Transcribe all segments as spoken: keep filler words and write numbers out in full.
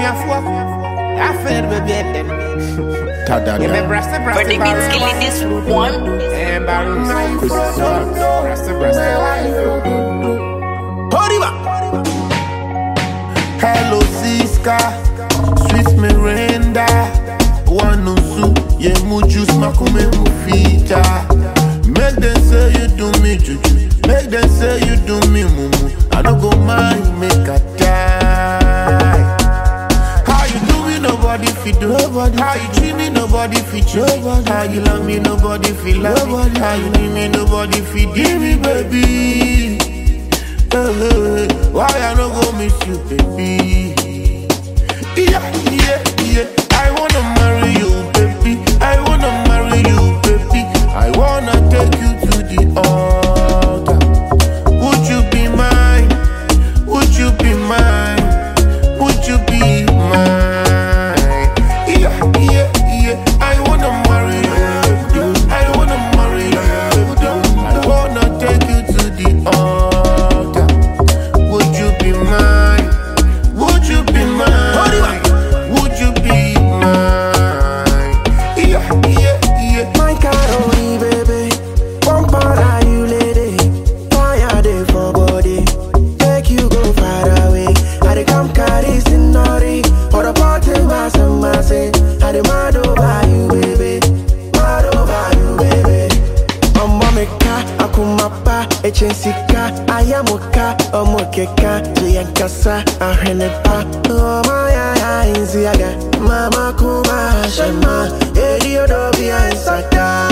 for. I feel baby then. Tada. You be brass the brass. For the beats killing this one. Eh, barus. Brass the brass. Horiba. Hello Siska, sweet Miranda. Wanusu, ye muju smakume mufita. Make them say you do me juju. Make them say you do me mumu. I don't go mind, make a die. How you do me, nobody feel do. Nobody. How you treat me, nobody feel treat me. How you love me, nobody feel love me. How you need me, nobody feel give me, baby. Hey, hey, hey. Why I don't go miss you, baby? Yeah, yeah, yeah. I wanna marry you, baby. I wanna marry you, baby. I wanna take you to the altar. Would you be mine? Would you be mine? Would you be mine? Yeah, yeah, yeah. I wanna marry you. I wanna marry you. I wanna take you to the altar. Would you be mine? Would you be mine? Would you be mine? Yeah, yeah, yeah. My Caroli, baby. One part of you, lady. Fire day for body. Take you go far away. I dey come carry sinori. Or the party was a massive. I dey mad over you, baby. Mad over you, baby. I'm Mameka, Akumapa, Echensika, Ayamuka, Omokeka, Jiankasa, Ahenepa, Oh my Inziaga, Mama Kuma, Shema, Eliodobia and Saka.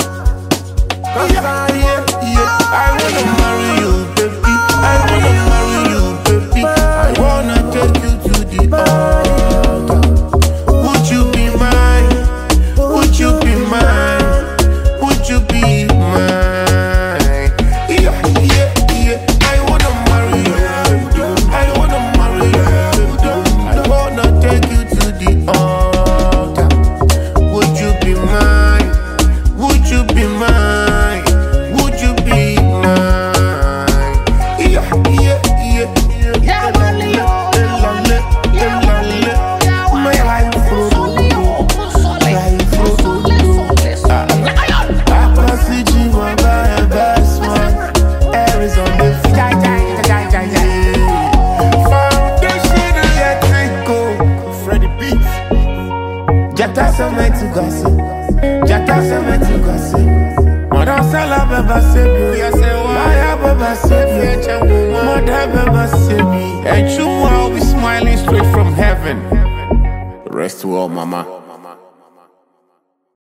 Yeah, yeah, yeah. I wanna marry you, baby. I wanna marry you, baby. I wanna take you to the altar. Would you be mine? Would you be mine? Would you be mine? Yeah, yeah, yeah. I wanna marry you. I wanna marry you. I wanna take you to the altar. Would you be mine? Would you be mine? Would you be mine? Yeah, yeah, yeah. Yeah, Wally, oh, Elale, elale. My life for life for I see you my best one. Arizona, Jai, jai, jai, jai, jai. foundation electrical. Freddie Beats. Jata semen to gossip. Jata semen to gossip. Mother sala beba sebi. Maya beba sebi. Mother beba sebi. And you will be smiling straight from heaven. Rest well, mama.